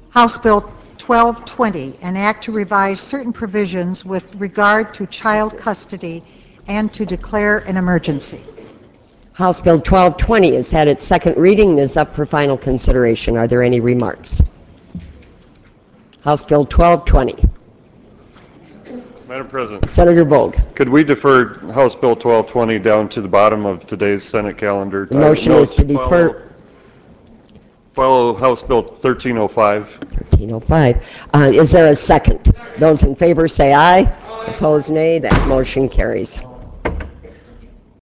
House Bill 1220, an act to revise certain provisions with regard to child custody and to declare an emergency. House Bill 1220 has had its second reading and is up for final consideration. Are there any remarks? House Bill 1220. Madam President, Senator Bogue. could we defer House Bill 1220 down to the bottom of today's Senate calendar? The motion is to defer. Follow House Bill 1305. 1305. Is there a second? Those in favor say aye. Opposed, nay. That motion carries.